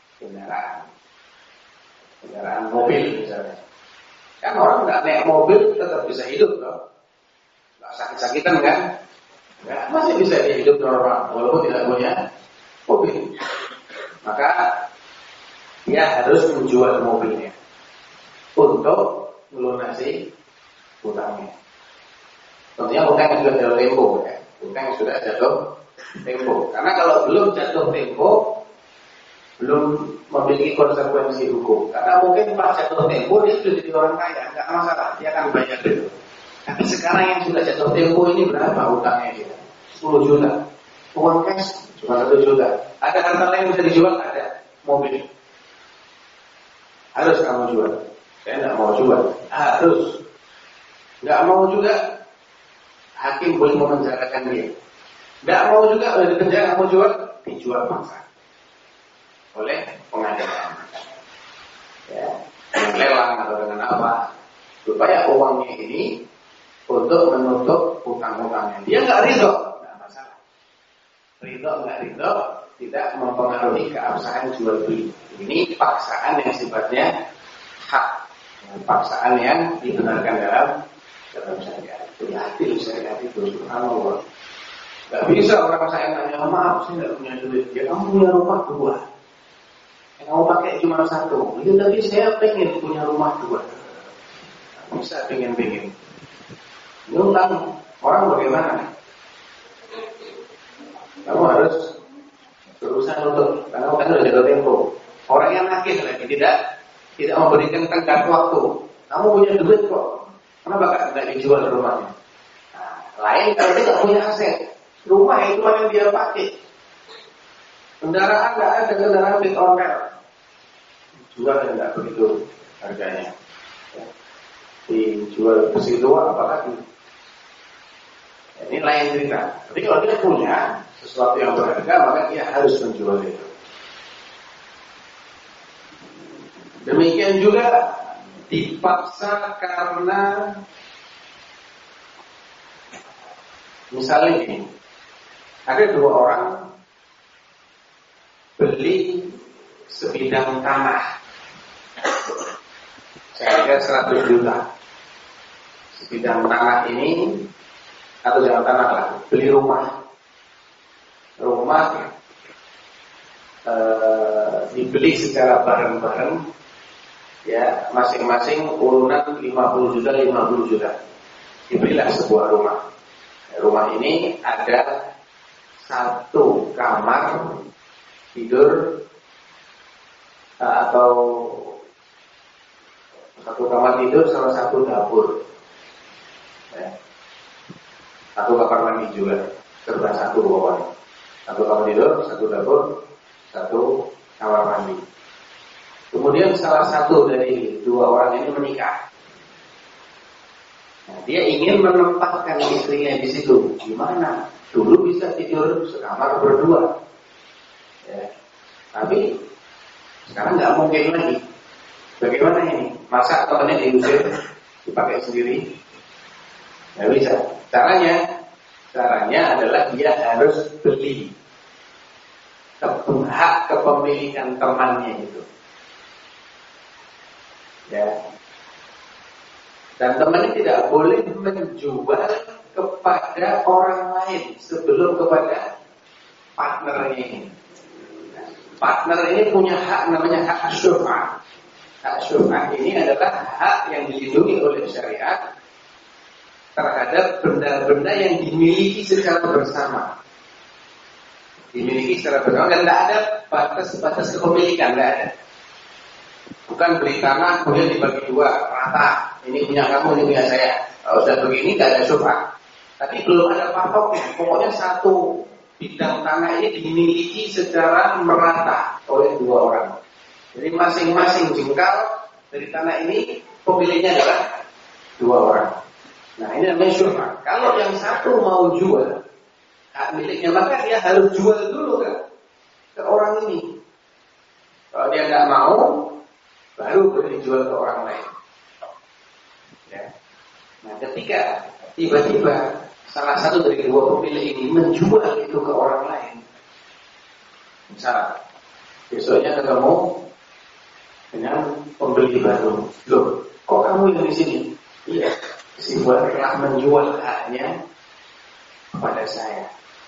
Kendaraan mobil misalnya. Kan orang nggak naik mobil tetap bisa hidup loh. Nggak sakit-sakitan kan? Nggak, masih bisa dia hidup normal walaupun tidak punya mobil. Maka dia harus menjual mobilnya untuk melunasi hutangnya. Tentunya hutang yang sudah jatuh tempo ya. Hutang yang sudah jatuh tempo. Karena kalau belum jatuh tempo, belum memiliki konsekuensi hukum. Karena mungkin pas jatuh tempo dia sudah jadi orang kaya, nggak masalah, dia akan bayar dulu. Tapi sekarang yang sudah jatuh tempo ini berapa hutangnya dia? 10 juta. Uang cash cuma 1 juta. Ada harta lain yang bisa dijual? Ada. Mobil. Harus kamu jual. Saya nggak mau jual. Harus. Nggak mau juga, hakim boleh memenjarakan dia. Nggak mau juga, oleh dipenjara, mau jual, dijual paksa oleh pengadilan. supaya uangnya ini untuk menutup hutang-hutangnya. Dia nggak ridho, nggak masalah. Ridho nggak ridho tidak mempengaruhi keabsahan jual beli. Ini paksaan yang sifatnya hak, paksaan yang dibenarkan dalam syariat. Hati-hati syariat itu, subhanallah. Gak bisa orang saya nanya, maaf saya nggak punya duit. Ya kamu punya rumah 2, yang kamu pakai cuma 1. Ya tapi saya pengen punya rumah 2. Bisa pengen. Nyumbang orang bagaimana? Kamu harus berusaha untuk, karena kamu sudah jatuh tempo. Orang yang nakis lagi tidak memberikan tenggat waktu. Kamu punya duit kok, kenapa nggak dijual rumahnya? Nah, lain kalau dia nggak punya aset, rumah itu yang dia pakai. Kendaraan nggak ada, kendaraan bit owner, jual nggak begitu harganya. Dijual ke situ apalagi? Ini lain cerita. Tapi kalau dia punya sesuatu yang berharga, maka dia harus menjual itu. Demikian juga dipaksa karena misalnya ini, ada 2 orang beli sebidang tanah, saya kira 100 juta. Sebidang tanah ini, atau jangan tanah lah, beli rumah dibeli secara bareng-bareng, ya masing-masing urunan 50 juta. Dibelilah sebuah rumah. Rumah ini ada 1 kamar tidur atau 1 kamar tidur sama 1 dapur, ya. 1 kamar mandi juga, serba 1 bawahnya. 1 kamar tidur, 1 dapur, 1 kamar mandi. Kemudian salah satu dari 2 orang ini menikah. Nah, dia ingin menempatkan istrinya di situ. Gimana? Dulu bisa tidur sekamar berdua, ya. Tapi sekarang nggak mungkin lagi. Bagaimana ini? Masa temannya diusir, dipakai sendiri? Nggak bisa. Caranya adalah dia harus beli hak kepemilikan temannya itu, ya. Dan temannya tidak boleh menjual kepada orang lain sebelum kepada partnernya ini. Partner ini punya hak, namanya hak syuf'ah. Hak syuf'ah ini adalah hak yang dilindungi oleh syariat terhadap benda-benda yang dimiliki secara bersama. Dimiliki secara bersama dan tidak ada batas-batas kepemilikan, tidak ada. Bukan beli tanah kemudian dibagi 2 rata. Ini punya kamu, ini punya saya. Kalau sudah begini tidak ada syuf'ah. Tapi belum ada patoknya. Pokoknya 1 bidang tanah ini dimiliki secara merata oleh 2 orang. Jadi masing-masing jengkal dari tanah ini pemiliknya adalah 2 orang. Nah ini namanya syuf'ah. Kalau yang 1 mau jual hak miliknya, maka dia harus jual dulu kan ke orang ini. Kalau dia nggak mau, baru boleh dijual ke orang lain, ya. Nah ketika tiba-tiba salah satu dari 2 pemilik ini menjual itu ke orang lain, misalnya besoknya ketemu dengan pembeli baru, loh kok kamu yang di sini? Iya, si buat telah menjual haknya kepada saya.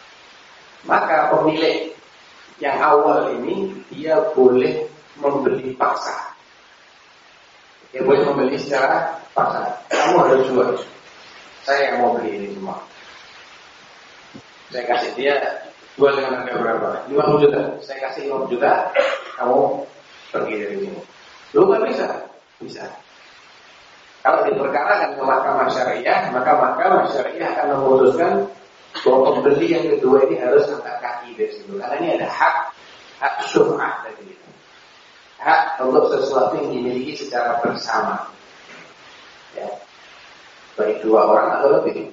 Maka pemilik yang awal ini dia boleh membeli paksa. Dia boleh membeli secara paksa. Kamu harus jual. Saya yang mau beli ini semua. Saya kasih dia, jual dengan harga berapa? 50 juta. Saya kasih 50 juta. Kamu pergi dari sini. Lu nggak bisa? Bisa. Kalau diperkarakan ke mahkamah syariah, maka mahkamah syariah akan memutuskan bahwa pembeli yang kedua ini harus angkat kaki dari situ. Karena ini ada hak syuf'ah tadi. Hak untuk sesuatu yang dimiliki secara bersama, ya. Baik 2 orang atau lebih.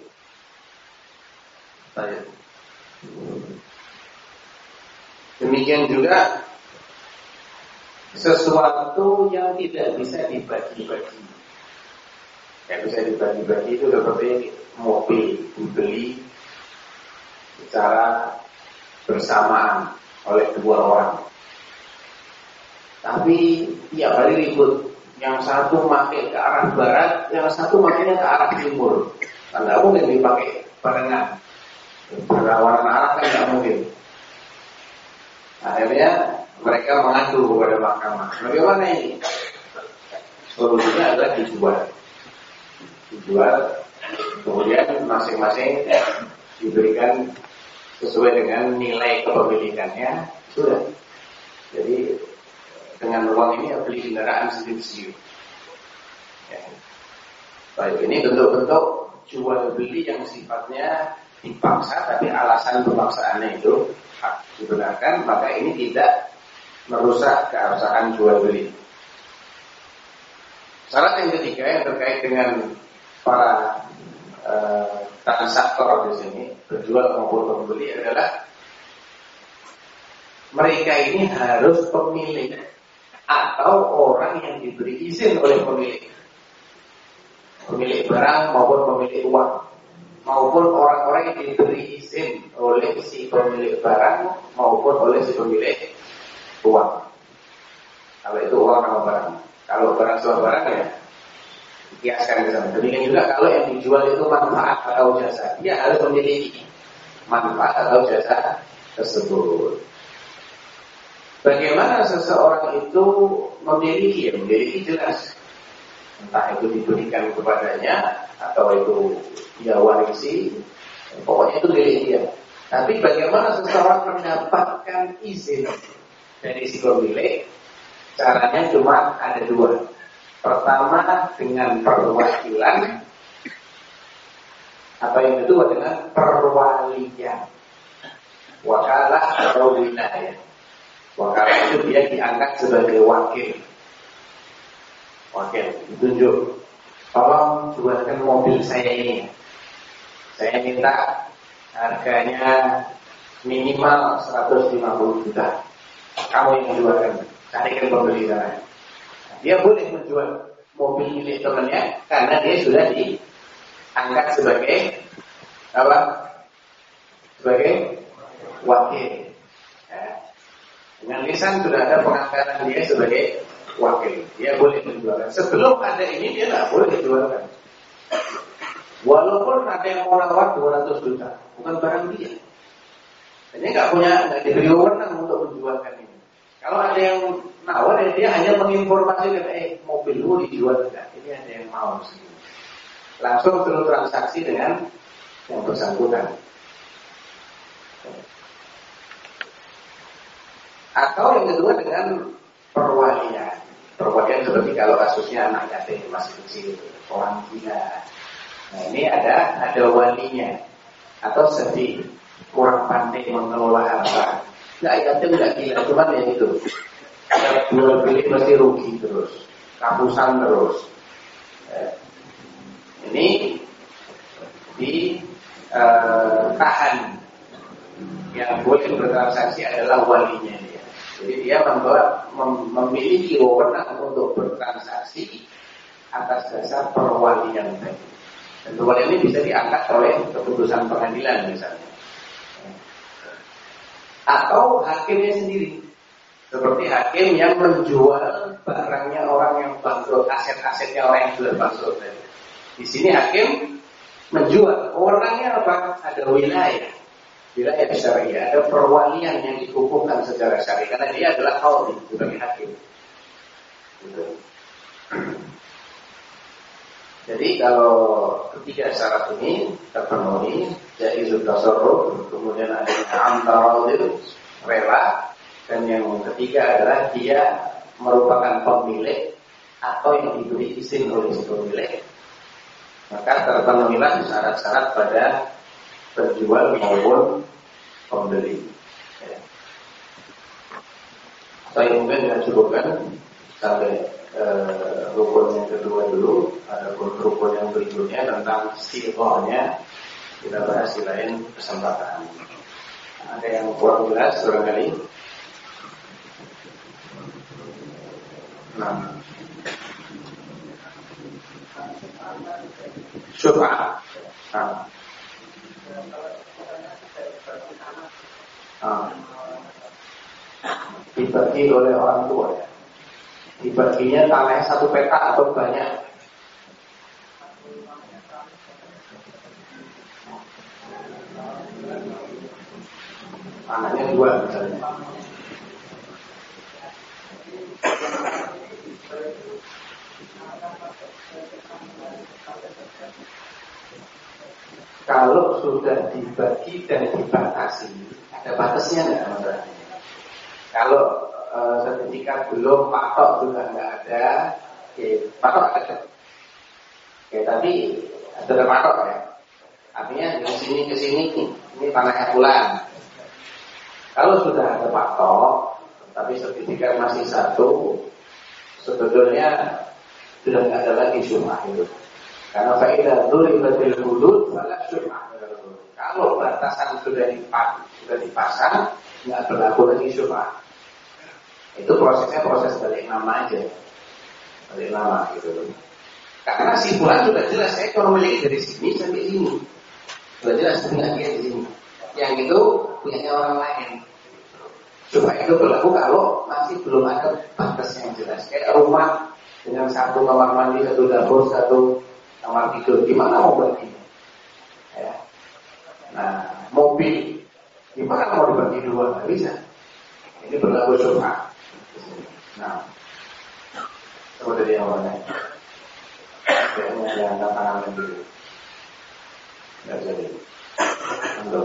Demikian juga sesuatu yang tidak bisa dibagi-bagi. Yang bisa dibagi-bagi itu seperti mobil dibeli secara bersamaan oleh dua orang. Tapi tiap hari ribut. Yang satu pakai ke arah barat, yang satu makainya ke arah timur. Kan nggak mungkin dipakai barengan. Berlawanan arah kan nggak mungkin. Akhirnya mereka mengadu kepada mahkamah. Bagaimana ini? Solusinya adalah dijual, kemudian masing-masing diberikan sesuai dengan nilai kepemilikannya, sudah. Jadi dengan uang ini beli kendaraan sendiri-sendiri. Ya. Baik, ini bentuk-bentuk jual beli yang sifatnya dipaksa, tapi alasan pemaksaannya itu hak digunakan, maka ini tidak merusak keabsahan jual beli. Syarat yang ketiga yang terkait dengan para transaktor di sini, berjual maupun pembeli, adalah mereka ini harus pemilik atau orang yang diberi izin oleh pemilik barang maupun pemilik uang, maupun orang-orang yang diberi izin oleh si pemilik barang maupun oleh si pemilik uang. Kalau itu uang sama barang. Kalau barang sama barang ya kiaskan ke sana. Demikian juga kalau yang dijual itu manfaat atau jasa, dia harus memiliki manfaat atau jasa tersebut. Bagaimana seseorang itu memiliki? Ya, memiliki jelas. Entah itu diberikan kepadanya atau itu dia warisi, pokoknya itu milik dia. Tapi bagaimana seseorang mendapatkan izin dari si pemilik? Caranya cuma ada dua. Pertama dengan perwakilan, atau yang kedua dengan perwalian. Wakalah atau wilayah. Wakalah itu dia diangkat sebagai wakil. Wakil, ditunjuk. Tolong jualkan mobil saya ini. Saya minta harganya minimal 150 juta. Kamu yang jualkan, carikan pembeli sana. Dia boleh menjual mobil milik temannya karena dia sudah diangkat sebagai apa? Sebagai wakil. Ya. Dengan lisan sudah ada pengangkatan dia sebagai wakil. Dia boleh menjualkan. Sebelum ada ini dia tidak boleh dijualkan. Walaupun ada yang mau nawar 200 juta, bukan barang dia. Ini nggak diberi wewenang untuk menjualkan ini. Kalau ada yang nawar, dia hanya menginformasikan, mobil lu dijual enggak? Ini ada yang mau sih. Langsung terus transaksi dengan yang bersangkutan. Atau yang kedua dengan perwalian. Perwalian seperti kalau kasusnya anak yatim masih kecil, orang gila. Nah ini ada walinya. Atau sedih, kurang pandai mengelola harta. Nggak yatim, nggak gila, cuman ya itu. Jual beli pasti rugi terus, kapusan terus. Ini ditahan. Yang boleh bertransaksi adalah walinya dia. Jadi dia memiliki wewenang untuk bertransaksi atas dasar perwalian tadi. Dan perwalian ini bisa diangkat oleh keputusan pengadilan misalnya. Atau hakimnya sendiri, seperti hakim yang menjual barangnya orang yang bangkrut, aset-asetnya orang yang sudah bangkrut. Di sini hakim menjual, orangnya apa? Ada wilayah syariah, ada perwalian yang dikukuhkan secara syariah, karena dia adalah qadhi sebagai hakim. Gitu. Jadi kalau ketiga syarat ini terpenuhi, jaizut tasarruf, kemudian ada amtaradil, rela, dan yang ketiga adalah dia merupakan pemilik atau yang diberi izin oleh si pemilik, maka terpenuhilah syarat-syarat pada penjual maupun pembeli. Saya mungkin tidak cukupkan sampai rukun yang kedua dulu. Ada rukun yang berikutnya tentang sirahnya kita bahas di lain kesempatan. Ada yang kurang jelas barangkali? Nah, Syubhat. Dibagi oleh orang tua ya. Dibaginya tanahnya satu petak atau banyak? Tanahnya dua misalnya. Kalau sudah dibagi dan dibatasi, ada batasnya nggak maksudnya? Kalau sertifikat belum, patok juga nggak ada. Oke, patok ada. Oke, tapi ada patok ya. Artinya dari sini ke sini ini tanahnya bulan. Kalau sudah ada patok, tapi sertifikat masih satu, sebetulnya sudah nggak ada lagi syubhat itu. Karena faedah duribatil hudud fala syubhat. Kalau batasan sudah dipasang, nggak berlaku lagi syubhat. Itu prosesnya proses balik nama aja, balik nama gitu. Karena si fulan sudah jelas saya kalau memiliki dari sini sampai sini, sudah jelas punya dia di sini. Yang itu punyanya orang lain. Syubhat itu berlaku kalau masih belum ada batas yang jelas. Kayak rumah dengan satu kamar mandi, satu dapur, satu kamar tidur, gimana mau bagi? Ya. Nah, mobil gimana mau dibagi dua? Nggak bisa. Ini berlaku syubhat. Nah, coba dari awalnya. Kayaknya ada angkat tangan dulu. Nggak jadi. Belum.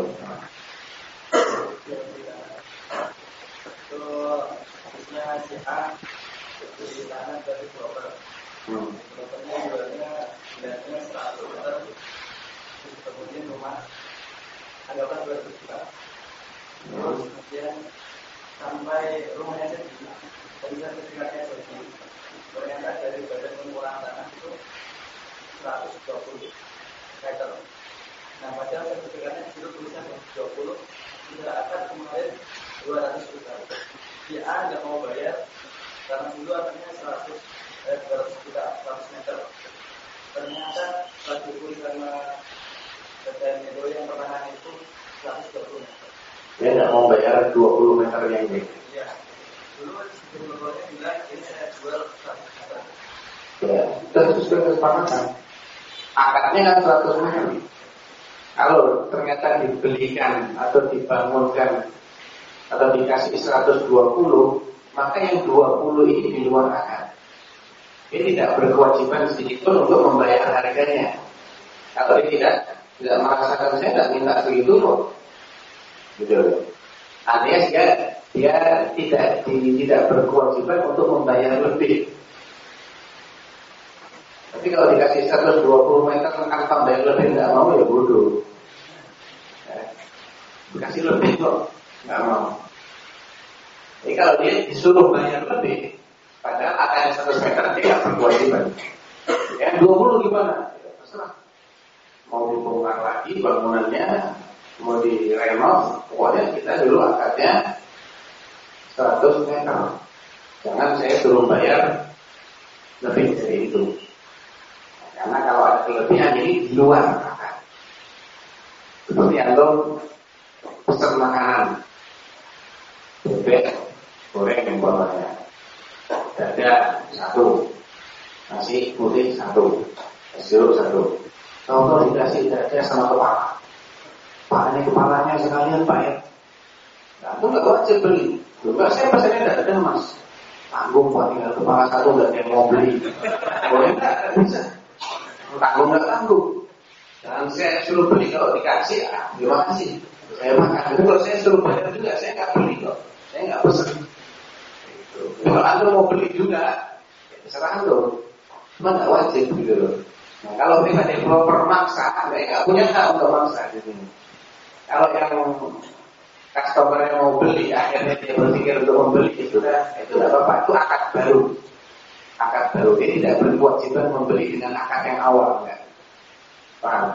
Khususnya si A di tanah dari broker. Brokernya jualnya biasanya 100 meter. Kemudian rumah anggapan 200 juta. Kemudian sampai rumahnya jadi sertifikatnya jadi ternyata dari badan pengurangan tanah itu 120 meter. Nah, padahal sertifikatnya itu tulisan 20, sudah akan kemarin 200 juta. Si A nggak mau bayar karena dulu artinya 200 juta 100 meter. Ternyata setelah diukur sama badan itu yang pertama itu 120 meter. Dia nggak mau bayar 20 meter yang ini. Iya. Dulu sebelumnya bilang ini saya jual 100 meter. Ya, dan sesuai kesepakatan. Akadnya kan 100 meter. Kalau ternyata dibelikan atau dibangunkan atau dikasih 120, maka yang 20 ini di luar akad. Dia tidak berkewajiban sedikitpun untuk membayar harganya. Kalau dia tidak merasakan saya tidak minta segitu kok. Gitu. Artinya dia tidak berkewajiban untuk membayar lebih. Tapi kalau dikasih 120 meter tanpa bayar lebih nggak mau ya bodoh. Ya. Dikasih lebih kok nggak mau. Jadi kalau dia disuruh bayar lebih, padahal akan 100 meter dia nggak berkewajiban. Yang 20 gimana? Ya, terserah. Mau dibongkar lagi bangunannya, mau direnov, pokoknya kita dulu akadnya 100 meter. Jangan saya suruh bayar lebih dari itu. Karena kalau ada kelebihan ini di luar akad. Seperti antum pesan makanan, bebek goreng yang bawahnya, dada 1, nasi putih 1, sirup 1. Kalau dikasih dada sama kepala, Pak ini kepalanya sekalian Pak ya. Nah, itu nggak wajib beli. Juga saya pesannya dada mas, tanggung Pak tinggal kepala 1 nggak ada yang mau beli. Boleh nggak bisa. Tanggung nggak tanggung. Dan saya suruh beli kalau dikasih, terima kasih. Saya makan. Tapi kalau saya suruh bayar juga, saya nggak beli kok. Saya nggak pesen. Kalau anda mau beli juga, ya terserah anda. Cuma nggak wajib gitu loh. Nah, kalau kita developer maksa, anda nggak punya hak untuk maksa di sini. Kalau yang customer yang mau beli, akhirnya dia berpikir untuk membeli, itu tidak apa-apa. Itu akad baru. Akad baru. Dia tidak berkewajiban membeli dengan akad yang awal, enggak. Paham?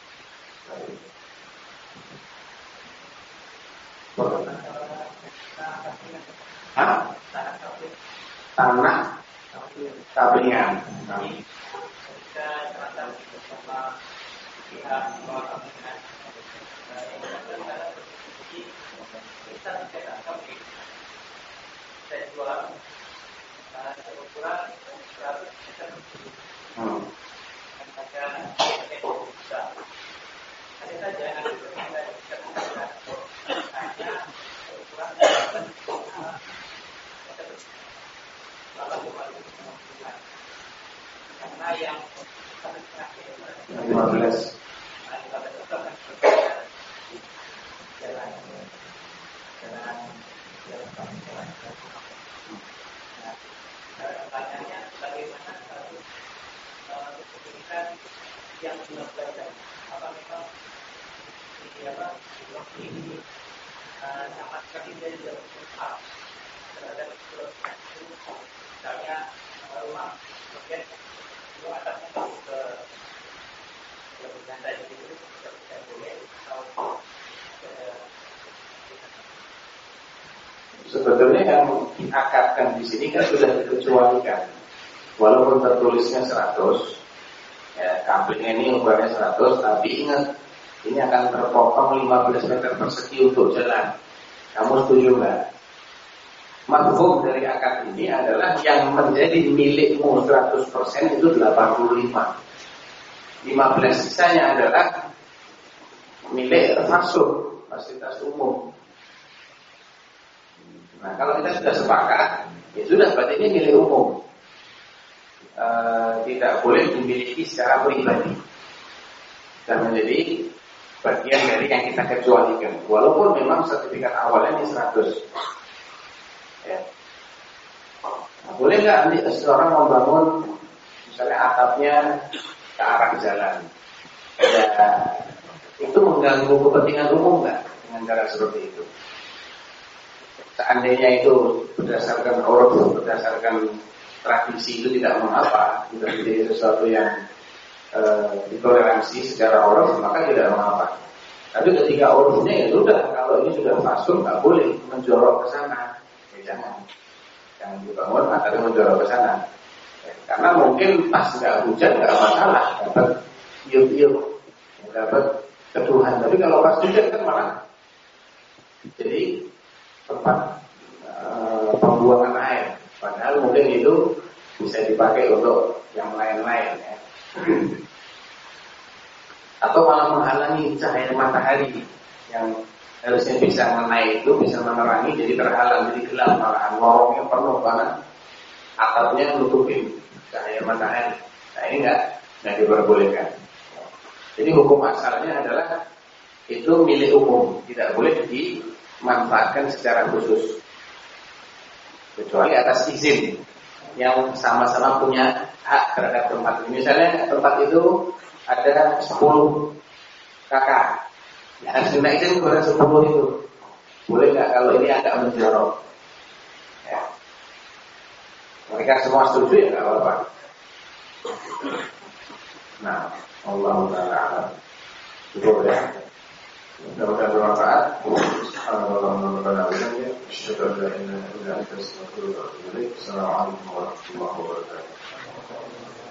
Hah? Tanah tabungan. ketika terasa bersama pihak melakukan kita tidak kami saya jual ukuran 100 meter maka bisa ada saja hanya ukuran karena yang 15 pertanyaannya bagaimana kalau kesulitan yang belum belajar apa memang ini sama sekali dari dalam terhadap proses itu misalnya rumah kemudian itu atapnya ke berganda itu tidak boleh atau sebetulnya yang diakatkan di sini kan sudah dikecualikan, walaupun tertulisnya 100, ya, kamplingnya ini ukurannya 100, tapi ingat ini akan terpotong 15 meter persegi untuk jalan. Kamu setuju nggak? Mafhum dari akad ini adalah yang menjadi milikmu 100% itu 85. 15 sisanya adalah milik fasilitas umum. Nah, kalau kita sudah sepakat, ya sudah, berarti ini milik umum. Tidak boleh dimiliki secara pribadi. Dan menjadi bagian dari yang kita kecualikan. Walaupun memang sertifikat awalnya ini 100. Ya. Nah, boleh nggak nanti seseorang membangun misalnya atapnya ke arah jalan? Ya, itu mengganggu kepentingan umum nggak dengan cara seperti itu? Seandainya itu berdasarkan uruf, berdasarkan tradisi itu tidak mengapa, tidak menjadi sesuatu yang ditoleransi secara uruf, maka tidak mengapa. Tapi ketika urufnya ya sudah, kalau ini sudah fasum nggak boleh menjorok ke sana, ya jangan dibangun atau menjorok ke sana. Ya, karena mungkin pas nggak hujan nggak masalah, dapat iup-iup, dapat ketuhan. Tapi kalau pas hujan kan malah jadi tempat pembuangan air. Padahal mungkin itu bisa dipakai untuk yang lain-lain, ya. Atau malah menghalangi cahaya matahari yang harusnya bisa menaik itu, bisa menerangi, jadi terhalang, jadi gelap, malahan lorongnya penuh banget, atapnya nutupin cahaya matahari. Nah, ini nggak diperbolehkan. Jadi hukum asalnya adalah itu milik umum, tidak boleh dimanfaatkan secara khusus kecuali atas izin yang sama-sama punya hak terhadap tempat. Misalnya tempat itu ada 10 kakak, ya harus minta izin kepada 10 itu. Boleh nggak kalau ini agak menjorok? Ya. Mereka semua setuju ya nggak apa-apa. Nah, Allah Taala cukup ya. Mudah-mudahan bermanfaat. Assalamualaikum warahmatullahi wabarakatuh.